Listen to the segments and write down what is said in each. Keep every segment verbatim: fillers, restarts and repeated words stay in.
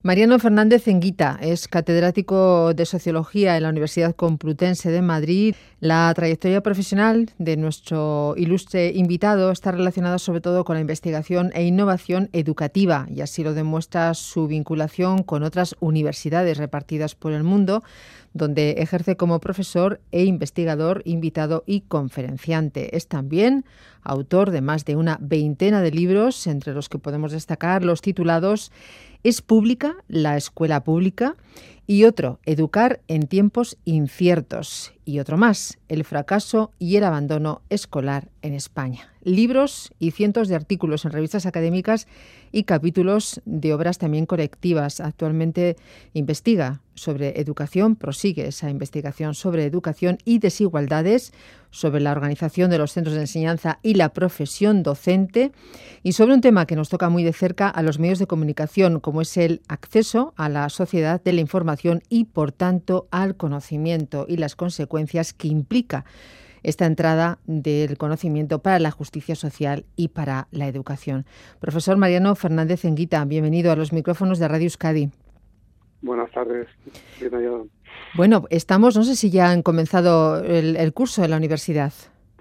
Mariano Fernández Enguita es catedrático de Sociología en la Universidad Complutense de Madrid. La trayectoria profesional de nuestro ilustre invitado está relacionada sobre todo con la investigación e innovación educativa, y así lo demuestra su vinculación con otras universidades repartidas por el mundo, donde ejerce como profesor e investigador invitado y conferenciante. Es también autor de más de una veintena de libros, entre los que podemos destacar los titulados ¿Es pública la escuela pública? Y otro, Educar en tiempos inciertos. Y otro más, El fracaso y el abandono escolar en España. Libros y cientos de artículos en revistas académicas y capítulos de obras también colectivas. Actualmente investiga sobre educación, prosigue esa investigación sobre educación y desigualdades, sobre la organización de los centros de enseñanza y la profesión docente, y sobre un tema que nos toca muy de cerca a los medios de comunicación, como es el acceso a la sociedad de la información y, por tanto, al conocimiento y las consecuencias que implica esta entrada del conocimiento para la justicia social y para la educación. Profesor Mariano Fernández Enguita, bienvenido a los micrófonos de Radio Euskadi. Buenas tardes. Bien hallado. Bueno, estamos, no sé si ya han comenzado el, el curso en la universidad.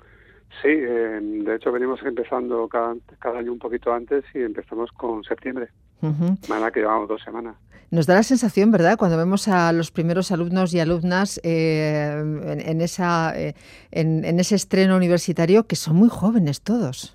Sí, eh, de hecho venimos empezando cada, cada año un poquito antes y empezamos con septiembre. Uh-huh. Semana que llevamos dos semanas. Nos da la sensación, ¿verdad?, cuando vemos a los primeros alumnos y alumnas eh, en, en, esa, eh, en, en ese estreno universitario, que son muy jóvenes todos.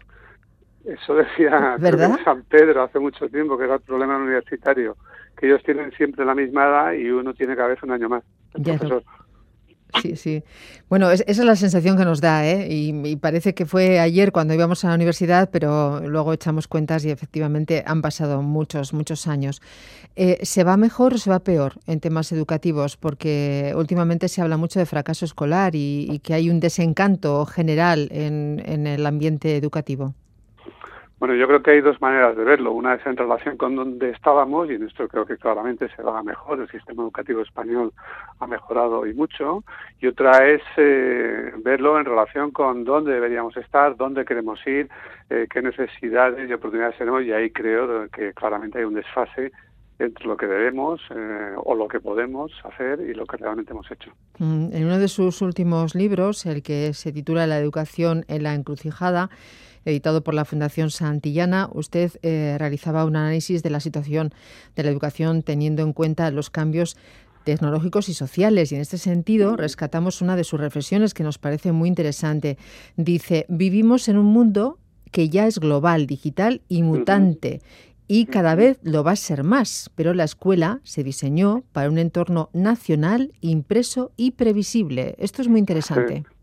Eso decía ¿verdad? San Pedro hace mucho tiempo, que era el problema universitario, que ellos tienen siempre la misma edad y uno tiene cada vez un año más. El ya profesor. No. Sí, sí. Bueno, es, esa es la sensación que nos da, ¿eh? Y, y parece que fue ayer cuando íbamos a la universidad, pero luego echamos cuentas y efectivamente han pasado muchos, muchos años. Eh, ¿Se va mejor o se va peor en temas educativos? Porque últimamente se habla mucho de fracaso escolar y, y que hay un desencanto general en, en el ambiente educativo. Bueno, yo creo que hay dos maneras de verlo. Una es en relación con donde estábamos, y en esto creo que claramente se va mejor. El sistema educativo español ha mejorado y mucho. Y otra es eh, verlo en relación con dónde deberíamos estar, dónde queremos ir, eh, qué necesidades y oportunidades tenemos. Y ahí creo que claramente hay un desfase entre lo que debemos eh, o lo que podemos hacer y lo que realmente hemos hecho. En uno de sus últimos libros, el que se titula La educación en la encrucijada, editado por la Fundación Santillana, usted eh, realizaba un análisis de la situación de la educación teniendo en cuenta los cambios tecnológicos y sociales. Y en este sentido rescatamos una de sus reflexiones que nos parece muy interesante. Dice, vivimos en un mundo que ya es global, digital y mutante. Y cada vez lo va a ser más, pero la escuela se diseñó para un entorno nacional, impreso y previsible. Esto es muy interesante. Sí.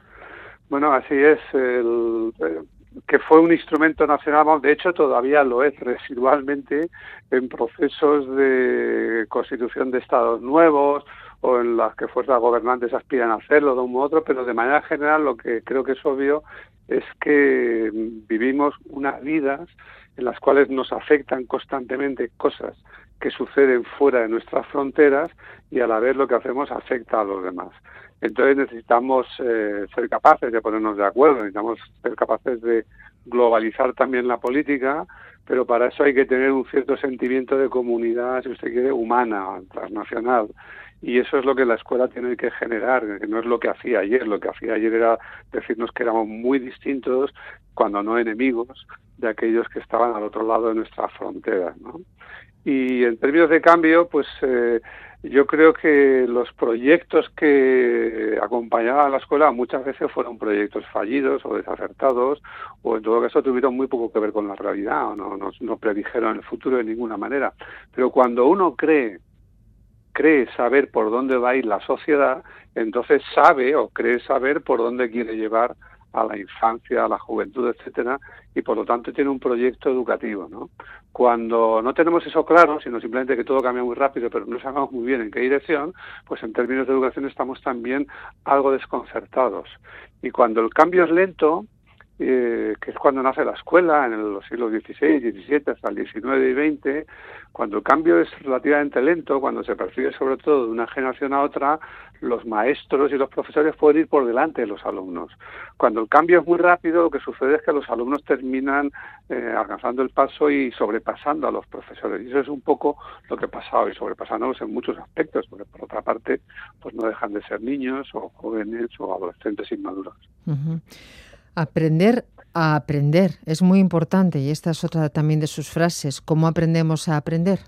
Bueno, así es. El, que fue un instrumento nacional, de hecho todavía lo es residualmente en procesos de constitución de estados nuevos o en las que fuerzas gobernantes aspiran a hacerlo de un u otro, pero de manera general lo que creo que es obvio es que vivimos unas vidas en las cuales nos afectan constantemente cosas que suceden fuera de nuestras fronteras y a la vez lo que hacemos afecta a los demás. Entonces necesitamos eh, ser capaces de ponernos de acuerdo, necesitamos ser capaces de globalizar también la política, pero para eso hay que tener un cierto sentimiento de comunidad, si usted quiere, humana, transnacional. Y eso es lo que la escuela tiene que generar, que no es lo que hacía ayer. Lo que hacía ayer era decirnos que éramos muy distintos, cuando no enemigos, de aquellos que estaban al otro lado de nuestras fronteras, ¿no? Y en términos de cambio, pues eh, yo creo que los proyectos que acompañaban a la escuela muchas veces fueron proyectos fallidos o desacertados, o en todo caso tuvieron muy poco que ver con la realidad, o no, no, no predijeron el futuro de ninguna manera. Pero cuando uno cree cree saber por dónde va a ir la sociedad, entonces sabe o cree saber por dónde quiere llevar a la infancia, a la juventud, etcétera, y por lo tanto tiene un proyecto educativo, ¿no? Cuando no tenemos eso claro, sino simplemente que todo cambia muy rápido, pero no sabemos muy bien en qué dirección, pues en términos de educación estamos también algo desconcertados. Y cuando el cambio es lento, eh, que es cuando nace la escuela, en los siglos dieciséis, diecisiete, hasta el diecinueve y veinte, cuando el cambio es relativamente lento, cuando se percibe sobre todo de una generación a otra, los maestros y los profesores pueden ir por delante de los alumnos. Cuando el cambio es muy rápido, lo que sucede es que los alumnos terminan eh, alcanzando el paso y sobrepasando a los profesores. Y eso es un poco lo que pasa hoy, sobrepasándolos en muchos aspectos, porque por otra parte, pues no dejan de ser niños o jóvenes o adolescentes inmaduros. Uh-huh. Aprender a aprender es muy importante, y esta es otra también de sus frases. ¿Cómo aprendemos a aprender?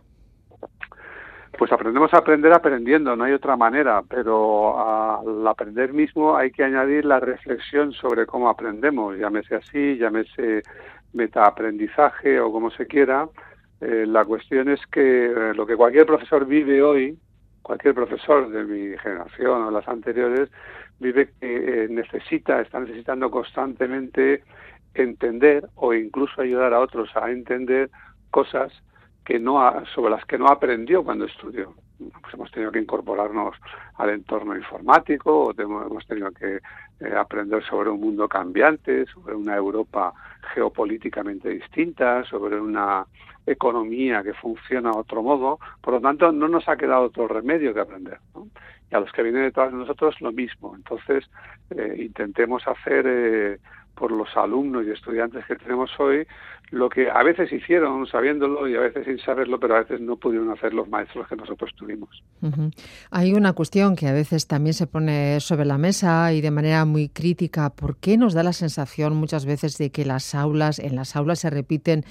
Pues aprendemos a aprender aprendiendo, no hay otra manera, pero al aprender mismo hay que añadir la reflexión sobre cómo aprendemos, llámese así, llámese metaaprendizaje o como se quiera. Eh, la cuestión es que eh, lo que cualquier profesor vive hoy, cualquier profesor de mi generación o las anteriores, vive que eh, necesita, está necesitando constantemente entender o incluso ayudar a otros a entender cosas que no ha, sobre las que no aprendió cuando estudió. Pues hemos tenido que incorporarnos al entorno informático, o tenemos, hemos tenido que eh, aprender sobre un mundo cambiante, sobre una Europa geopolíticamente distinta, sobre una economía que funciona de otro modo. Por lo tanto, no nos ha quedado otro remedio que aprender, ¿no? Y a los que vienen detrás de nosotros lo mismo. Entonces, eh, intentemos hacer eh, por los alumnos y estudiantes que tenemos hoy lo que a veces hicieron sabiéndolo y a veces sin saberlo, pero a veces no pudieron hacer los maestros que nosotros tuvimos. Uh-huh. Hay una cuestión que a veces también se pone sobre la mesa y de manera muy crítica. ¿Por qué nos da la sensación muchas veces de que las aulas, en las aulas se repiten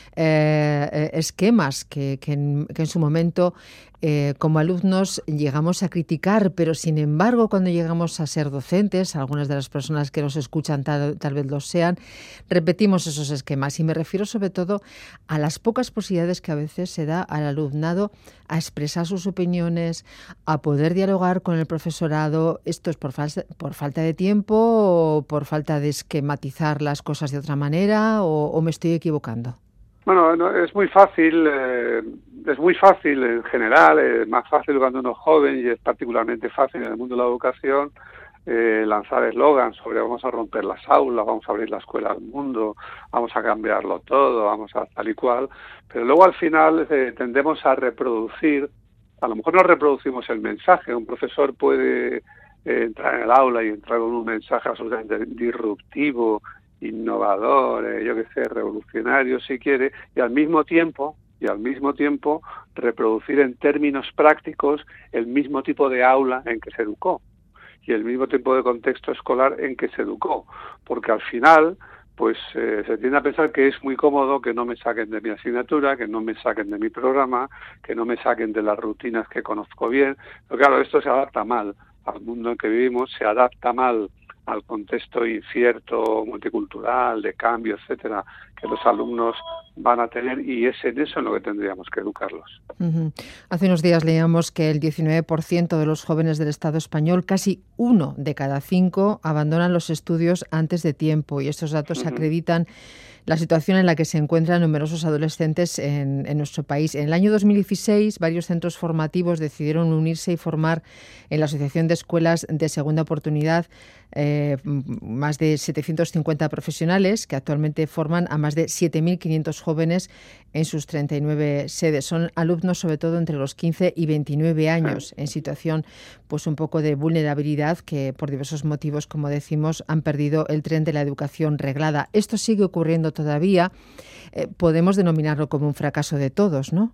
eh, esquemas que, que, en, que en su momento eh, como alumnos llegamos a criticar, pero sin embargo cuando llegamos a ser docentes, algunas de las personas que nos escuchan tal, tal vez lo sean, repetimos esos esquemas? Y me refiero sobre todo a las pocas posibilidades que a veces se da al alumnado a expresar sus opiniones, a poder dialogar con el profesorado. ¿Esto es por, falsa, por falta de tiempo o por falta de esquematizar las cosas de otra manera, o, o me estoy equivocando? Bueno, no, es muy fácil, eh, es muy fácil en general, es más fácil cuando uno es joven y es particularmente fácil en el mundo de la educación eh, lanzar eslogans sobre vamos a romper las aulas, vamos a abrir la escuela al mundo, vamos a cambiarlo todo, vamos a tal y cual, pero luego al final eh, tendemos a reproducir, a lo mejor no reproducimos el mensaje. Un profesor puede eh, entrar en el aula y entrar con un mensaje absolutamente disruptivo, innovador, eh, yo que sé, revolucionario si quiere, y al mismo tiempo y al mismo tiempo reproducir en términos prácticos el mismo tipo de aula en que se educó y el mismo tipo de contexto escolar en que se educó, porque al final pues eh, se tiende a pensar que es muy cómodo que no me saquen de mi asignatura, que no me saquen de mi programa, que no me saquen de las rutinas que conozco bien, pero claro, esto se adapta mal al mundo en que vivimos, se adapta mal al contexto incierto, multicultural, de cambio, etcétera, que los alumnos van a tener, y es en eso en lo que tendríamos que educarlos. Uh-huh. Hace unos días leíamos que el diecinueve por ciento de los jóvenes del Estado español, casi uno de cada cinco, abandonan los estudios antes de tiempo, y estos datos uh-huh. acreditan la situación en la que se encuentran numerosos adolescentes en, en nuestro país. En el año dos mil dieciséis, varios centros formativos decidieron unirse y formar en la Asociación de Escuelas de Segunda Oportunidad eh, más de setecientos cincuenta profesionales que actualmente forman a más de siete mil quinientos jóvenes en sus treinta y nueve sedes. Son alumnos sobre todo entre los quince y veintinueve años, en situación pues un poco de vulnerabilidad, que por diversos motivos, como decimos, han perdido el tren de la educación reglada. Esto sigue ocurriendo todavía. Eh, podemos denominarlo como un fracaso de todos, ¿no?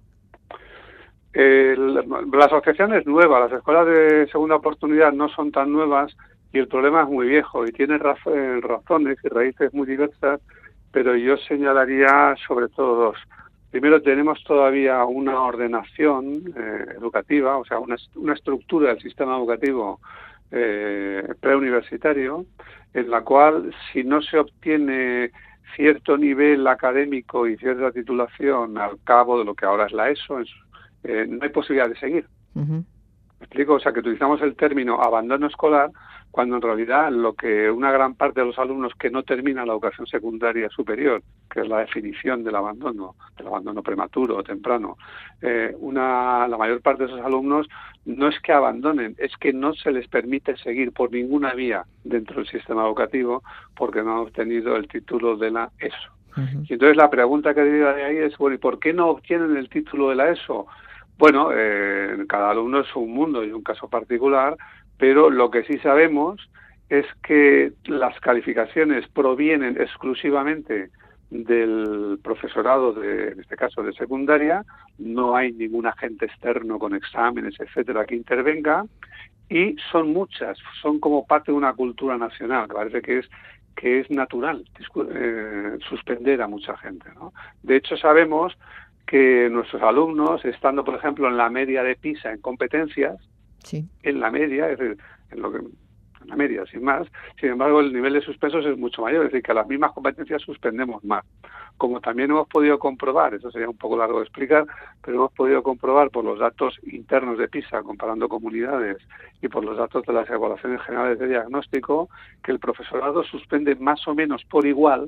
Eh, la, la asociación es nueva, las escuelas de segunda oportunidad no son tan nuevas y el problema es muy viejo y tiene razón, razones y raíces muy diversas, pero yo señalaría sobre todo dos. Primero, tenemos todavía una ordenación eh, educativa, o sea, una, una estructura del sistema educativo eh, preuniversitario, en la cual si no se obtiene cierto nivel académico y cierta titulación al cabo de lo que ahora es la ESO, es, eh, no hay posibilidad de seguir. Uh-huh. ¿Me explico? O sea, que utilizamos el término abandono escolar cuando en realidad lo que una gran parte de los alumnos que no terminan la educación secundaria superior, que es la definición del abandono, del abandono prematuro o temprano, eh, una, la mayor parte de esos alumnos no es que abandonen, es que no se les permite seguir por ninguna vía dentro del sistema educativo porque no han obtenido el título de la ESO. Uh-huh. Y entonces la pregunta que deriva de ahí es, bueno, ¿y por qué no obtienen el título de la ESO? Bueno, eh, cada alumno es un mundo y un caso particular, pero lo que sí sabemos es que las calificaciones provienen exclusivamente del profesorado, de, en este caso de secundaria, no hay ningún agente externo con exámenes, etcétera, que intervenga, y son muchas, son como parte de una cultura nacional, que parece que es que es natural eh, suspender a mucha gente, ¿no? De hecho, sabemos que nuestros alumnos, estando, por ejemplo, en la media de PISA en competencias, sí. en la media, es decir, en, lo que, en la media, sin más, sin embargo, el nivel de suspensos es mucho mayor, es decir, que a las mismas competencias suspendemos más. Como también hemos podido comprobar, eso sería un poco largo de explicar, pero hemos podido comprobar por los datos internos de PISA, comparando comunidades, y por los datos de las evaluaciones generales de diagnóstico, que el profesorado suspende más o menos por igual,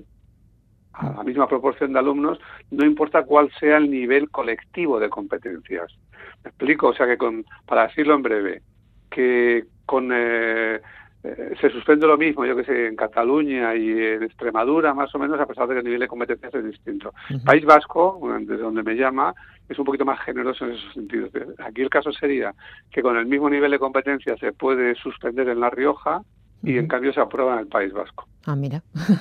a la misma proporción de alumnos, no importa cuál sea el nivel colectivo de competencias. ¿Me explico? O sea que, con, para decirlo en breve, que con eh, eh, se suspende lo mismo, yo que sé, en Cataluña y en Extremadura, más o menos, a pesar de que el nivel de competencias es distinto. Uh-huh. País Vasco, desde donde me llama, es un poquito más generoso en esos sentidos. Aquí el caso sería que con el mismo nivel de competencia se puede suspender en La Rioja, y en cambio se aprueba en el País Vasco. Ah, mira.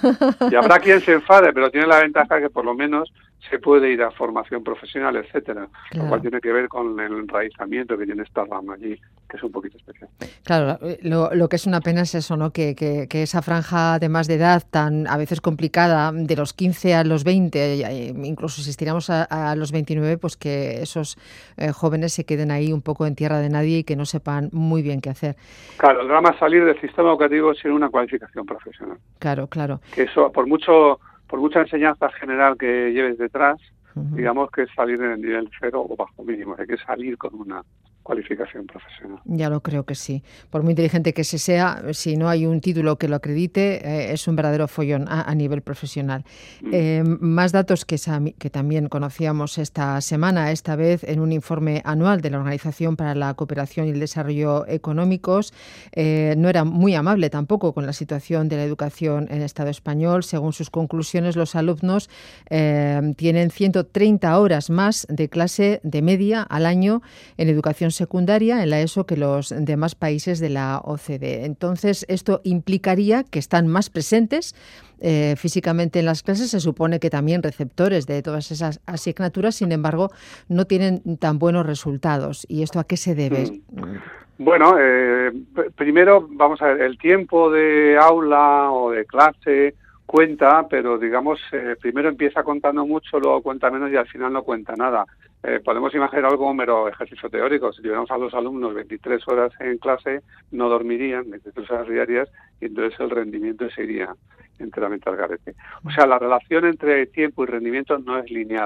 Y habrá quien se enfade, pero tiene la ventaja que por lo menos se puede ir a formación profesional, etcétera, claro. Lo cual tiene que ver con el enraizamiento que tiene esta rama allí, que es un poquito especial. Claro, lo, lo que es una pena es eso, ¿no? Que, que, que esa franja de más de edad tan a veces complicada, de los quince a los veinte, incluso si estiramos a, a los veintinueve, pues que esos eh, jóvenes se queden ahí un poco en tierra de nadie y que no sepan muy bien qué hacer. Claro, el drama es salir del sistema educativo sin una cualificación profesional. Claro, claro. Que eso, por mucho por mucha enseñanza general que lleves detrás, uh-huh. digamos que es salir en el nivel cero o bajo mínimo, hay que salir con una cualificación profesional. Ya lo creo que sí. Por muy inteligente que se sea, si no hay un título que lo acredite, eh, es un verdadero follón a, a nivel profesional. Mm. Eh, más datos que, que también conocíamos esta semana, esta vez en un informe anual de la Organización para la Cooperación y el Desarrollo Económicos. Eh, no era muy amable tampoco con la situación de la educación en el Estado español. Según sus conclusiones, los alumnos eh, tienen ciento treinta horas más de clase de media al año en educación secundaria en la ESO que los demás países de la O C D E. Entonces, esto implicaría que están más presentes eh, físicamente en las clases. Se supone que también receptores de todas esas asignaturas, sin embargo, no tienen tan buenos resultados. ¿Y esto a qué se debe? Mm. Bueno, eh, primero, vamos a ver, el tiempo de aula o de clase cuenta, pero digamos, eh, primero empieza contando mucho, luego cuenta menos y al final no cuenta nada. Eh, podemos imaginar algo como mero ejercicio teórico. Si llevamos a los alumnos veintitrés horas en clase, no dormirían veintitrés horas diarias y entonces el rendimiento se iría enteramente al garete. O sea, la relación entre tiempo y rendimiento no es lineal.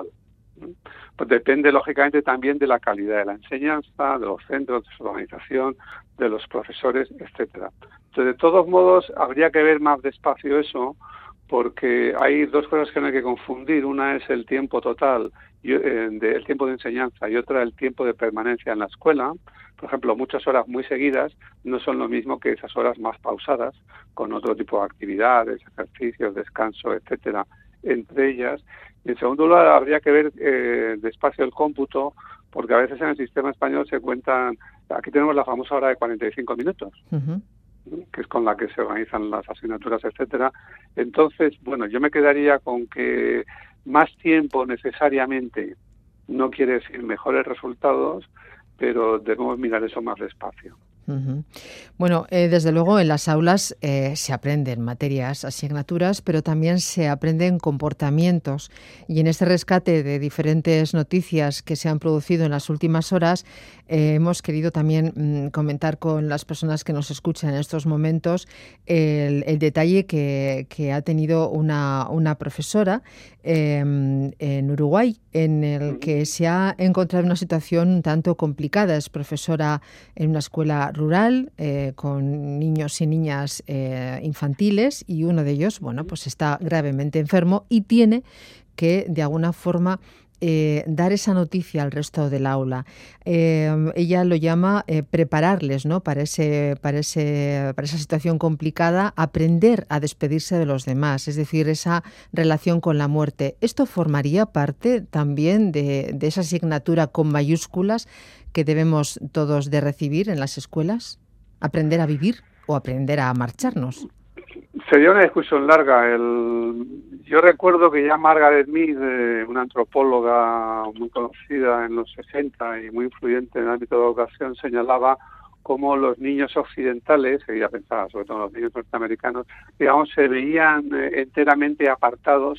Pues depende, lógicamente, también de la calidad de la enseñanza, de los centros, de su organización, de los profesores, etcétera. Entonces, de todos modos, habría que ver más despacio eso, porque hay dos cosas que no hay que confundir. Una es el tiempo total, el tiempo de enseñanza, y otra el tiempo de permanencia en la escuela. Por ejemplo, muchas horas muy seguidas no son lo mismo que esas horas más pausadas, con otro tipo de actividades, ejercicios, descanso, etcétera, entre ellas. Y en segundo lugar, habría que ver eh, despacio el cómputo, porque a veces en el sistema español se cuentan, aquí tenemos la famosa hora de cuarenta y cinco minutos, uh-huh. que es con la que se organizan las asignaturas, etcétera. Entonces, bueno, yo me quedaría con que más tiempo necesariamente no quiere decir mejores resultados, pero debemos mirar eso más despacio. Uh-huh. Bueno, eh, desde luego en las aulas eh, se aprenden materias, asignaturas, pero también se aprenden comportamientos. Y en este rescate de diferentes noticias que se han producido en las últimas horas, eh, hemos querido también mm, comentar con las personas que nos escuchan en estos momentos el, el detalle que, que ha tenido una, una profesora eh, en Uruguay, en el que se ha encontrado en una situación un tanto complicada. Es profesora en una escuela rural eh, con niños y niñas eh, infantiles, y uno de ellos, bueno, pues está gravemente enfermo y tiene que de alguna forma eh, dar esa noticia al resto del aula. Eh, ella lo llama eh, prepararles, ¿no?, para ese, para ese, para esa situación complicada, aprender a despedirse de los demás, es decir, esa relación con la muerte. ¿Esto formaría parte también de, de esa asignatura con mayúsculas que debemos todos de recibir en las escuelas? ¿Aprender a vivir o aprender a marcharnos? Sería una discusión larga. El... Yo recuerdo que ya Margaret Mead, eh, una antropóloga muy conocida en los sesenta y muy influyente en el ámbito de la educación, señalaba cómo los niños occidentales, ella pensaba sobre todo en los niños norteamericanos, digamos, se veían eh, enteramente apartados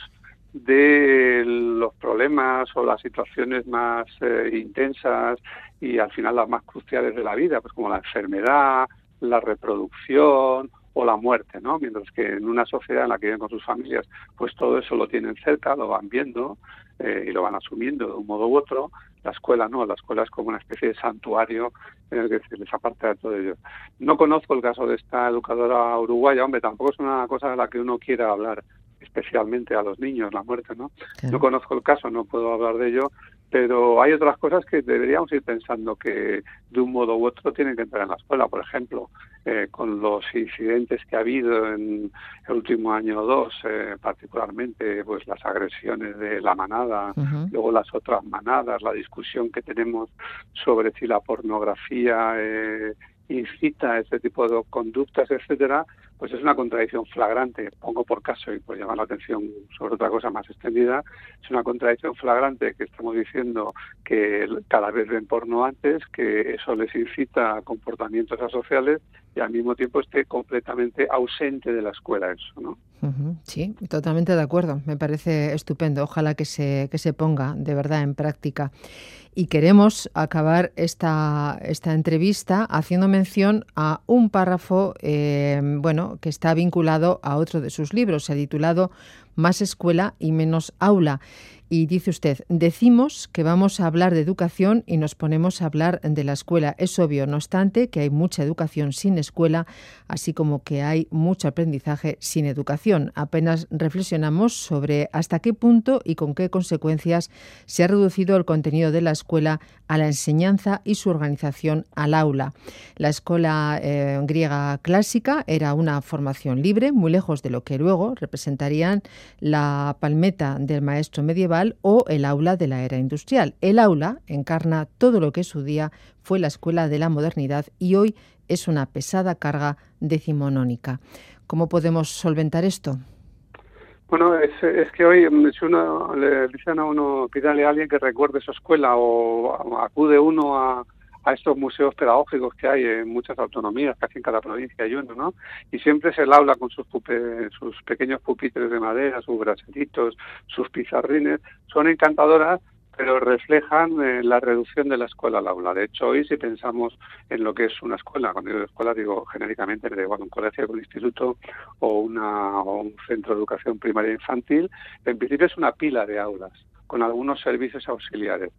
de los problemas o las situaciones más eh, intensas y al final las más cruciales de la vida, pues como la enfermedad, la reproducción o la muerte, ¿no? Mientras que en una sociedad en la que viven con sus familias, pues todo eso lo tienen cerca, lo van viendo eh, y lo van asumiendo de un modo u otro. La escuela no, la escuela es como una especie de santuario en el que se les aparta de todo ello. No conozco el caso de esta educadora uruguaya, hombre, tampoco es una cosa de la que uno quiera hablar especialmente a los niños, la muerte, ¿no? Sí. No conozco el caso, no puedo hablar de ello, pero hay otras cosas que deberíamos ir pensando que de un modo u otro tienen que entrar en la escuela. Por ejemplo, eh, con los incidentes que ha habido en el último año o dos, eh, particularmente pues las agresiones de la manada, uh-huh. luego las otras manadas, la discusión que tenemos sobre si la pornografía eh, incita a este tipo de conductas, etcétera, pues es una contradicción flagrante. Pongo por caso y por llamar la atención sobre otra cosa más extendida, es una contradicción flagrante que estamos diciendo que cada vez ven porno antes, que eso les incita a comportamientos asociales y al mismo tiempo esté completamente ausente de la escuela eso, ¿no? Uh-huh. Sí, totalmente de acuerdo. Me parece estupendo. Ojalá que se, que se ponga de verdad en práctica. Y queremos acabar esta, esta entrevista haciendo mención a un párrafo eh, bueno, que está vinculado a otro de sus libros. Se ha titulado Más escuela y menos aula. Y dice usted, decimos que vamos a hablar de educación y nos ponemos a hablar de la escuela. Es obvio, no obstante, que hay mucha educación sin escuela, así como que hay mucho aprendizaje sin educación. Apenas reflexionamos sobre hasta qué punto y con qué consecuencias se ha reducido el contenido de la escuela a la enseñanza y su organización al aula. La escuela eh, griega clásica era una formación libre, muy lejos de lo que luego representarían la palmeta del maestro medieval o el aula de la era industrial. El aula encarna todo lo que en su día fue la escuela de la modernidad y hoy es una pesada carga decimonónica. ¿Cómo podemos solventar esto? Bueno, es, es que hoy si uno le dicen a uno, pídale a alguien que recuerde su escuela o acude uno a, a estos museos pedagógicos que hay en muchas autonomías, casi en cada provincia hay uno, ¿no? Y siempre es el aula con sus, pupe, sus pequeños pupitres de madera, sus braseritos, sus pizarrines, son encantadoras, pero reflejan eh, la reducción de la escuela al aula. De hecho, hoy si pensamos en lo que es una escuela, cuando digo escuela digo genéricamente, me da igual un colegio, un instituto o, una, o un centro de educación primaria infantil, en principio es una pila de aulas con algunos servicios auxiliares.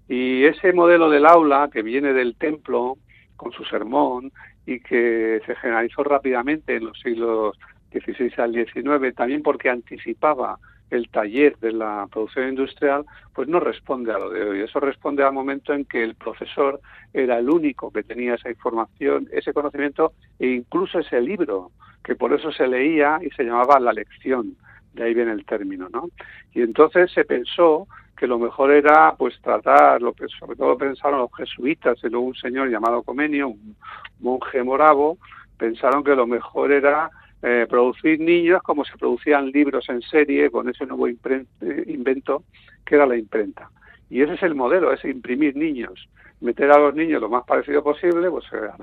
Y ese modelo del aula que viene del templo con su sermón y que se generalizó rápidamente en los siglos dieciséis al diecinueve, también porque anticipaba el taller de la producción industrial, pues no responde a lo de hoy. Eso responde al momento en que el profesor era el único que tenía esa información, ese conocimiento e incluso ese libro, que por eso se leía y se llamaba la lección. De ahí viene el término, ¿no? Y entonces se pensó que lo mejor era pues tratar, lo que sobre todo pensaron los jesuitas y luego un señor llamado Comenio, un monje moravo, pensaron que lo mejor era eh, producir niños como se producían libros en serie con ese nuevo impre- invento que era la imprenta. Y ese es el modelo, es imprimir niños, meter a los niños lo más parecido posible pues a la,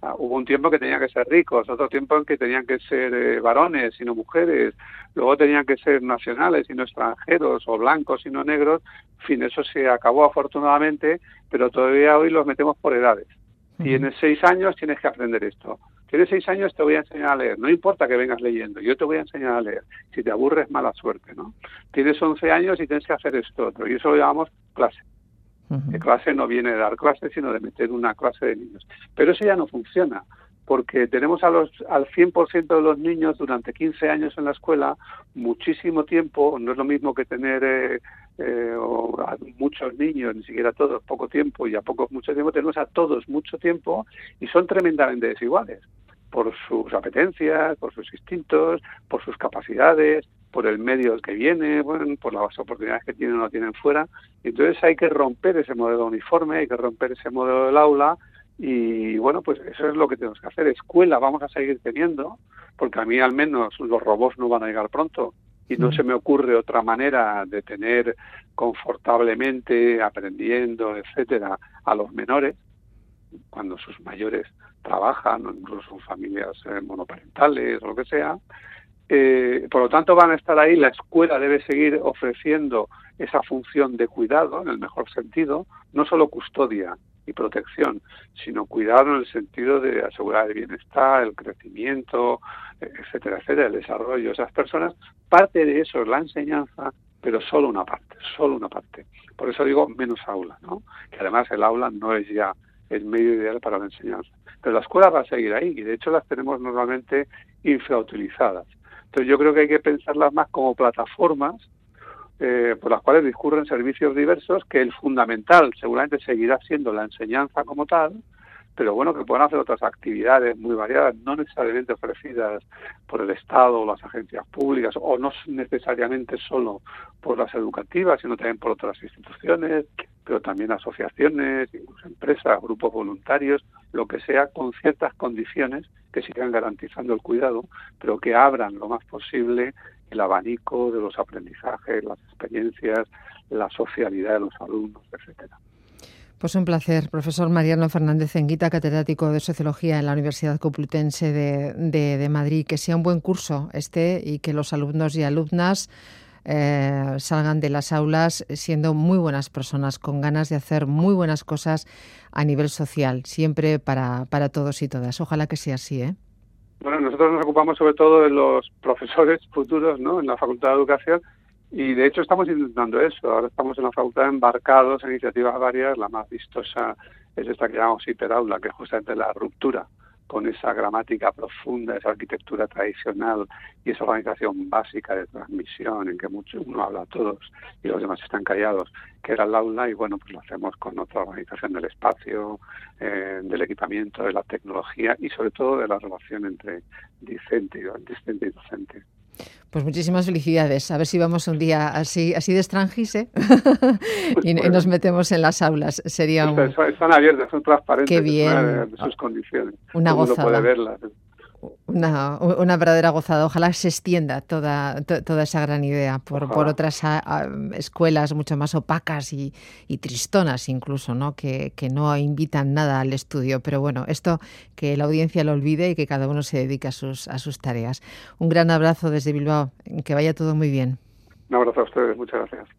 Ah, hubo un tiempo que tenían que ser ricos, otro tiempo en que tenían que ser eh, varones y no mujeres, luego tenían que ser nacionales y no extranjeros, o blancos y no negros. En fin, eso se acabó afortunadamente, pero todavía hoy los metemos por edades. Uh-huh. Tienes seis años, tienes que aprender esto. Tienes seis años, te voy a enseñar a leer. No importa que vengas leyendo, yo te voy a enseñar a leer. Si te aburres, mala suerte, ¿no? Tienes once años y tienes que hacer esto otro, y eso lo llamamos clase. De clase no viene de dar clases, sino de meter una clase de niños. Pero eso ya no funciona, porque tenemos a los, al cien por ciento de los niños durante quince años en la escuela, muchísimo tiempo. No es lo mismo que tener eh, eh, o a muchos niños, ni siquiera todos, poco tiempo, y a pocos mucho tiempo. Tenemos a todos mucho tiempo y son tremendamente desiguales, por sus apetencias, por sus instintos, por sus capacidades, por el medio que viene, bueno, por las oportunidades que tienen o no tienen fuera. Entonces hay que romper ese modelo uniforme, hay que romper ese modelo del aula y, bueno, pues eso es lo que tenemos que hacer. Escuela vamos a seguir teniendo, porque a mí al menos los robots no van a llegar pronto y no se me ocurre otra manera de tener confortablemente, aprendiendo, etcétera, a los menores, cuando sus mayores trabajan, o incluso familias eh, monoparentales o lo que sea. Eh, por lo tanto, van a estar ahí. La escuela debe seguir ofreciendo esa función de cuidado, en el mejor sentido, no solo custodia y protección, sino cuidado en el sentido de asegurar el bienestar, el crecimiento, etcétera, etcétera, el desarrollo de esas personas. Parte de eso es la enseñanza, pero solo una parte, solo una parte. Por eso digo menos aula, ¿no? Que además el aula no es ya el medio ideal para la enseñanza. Pero la escuela va a seguir ahí, y de hecho las tenemos normalmente infrautilizadas. Entonces yo creo que hay que pensarlas más como plataformas eh, por las cuales discurren servicios diversos, que el fundamental seguramente seguirá siendo la enseñanza como tal, pero bueno, que puedan hacer otras actividades muy variadas, no necesariamente ofrecidas por el Estado o las agencias públicas, o no necesariamente solo por las educativas, sino también por otras instituciones, pero también asociaciones, incluso empresas, grupos voluntarios, lo que sea, con ciertas condiciones que sigan garantizando el cuidado, pero que abran lo más posible el abanico de los aprendizajes, las experiencias, la socialidad de los alumnos, etcétera. Pues un placer, profesor Mariano Fernández Zenguita, catedrático de Sociología en la Universidad Complutense de, de, de Madrid. Que sea un buen curso este y que los alumnos y alumnas eh, salgan de las aulas siendo muy buenas personas, con ganas de hacer muy buenas cosas a nivel social, siempre para, para todos y todas. Ojalá que sea así, ¿eh? Bueno, nosotros nos ocupamos sobre todo de los profesores futuros, ¿no?, en la Facultad de Educación. Y de hecho estamos intentando eso. Ahora estamos en la facultad embarcados en iniciativas varias. La más vistosa es esta que llamamos hiperaula, que es justamente la ruptura con esa gramática profunda, esa arquitectura tradicional y esa organización básica de transmisión en que mucho uno habla a todos y los demás están callados, que era el aula. Y bueno, pues lo hacemos con otra organización del espacio, eh, del equipamiento, de la tecnología y sobre todo de la relación entre discente y discente y docente. Pues muchísimas felicidades. A ver si vamos un día así así de extranjis, ¿eh? Pues y, bueno, y nos metemos en las aulas. Sería un... Están abiertas, son transparentes. Qué bien. Es una de sus condiciones. Una Uno gozada. puede verlas. Una, una verdadera gozada. Ojalá se extienda toda, to, toda esa gran idea por, por otras a, a, escuelas mucho más opacas y, y tristonas incluso, ¿no? Que, que no invitan nada al estudio. Pero bueno, esto que la audiencia lo olvide y que cada uno se dedique a sus, a sus tareas. Un gran abrazo desde Bilbao. Que vaya todo muy bien. Un abrazo a ustedes. Muchas gracias.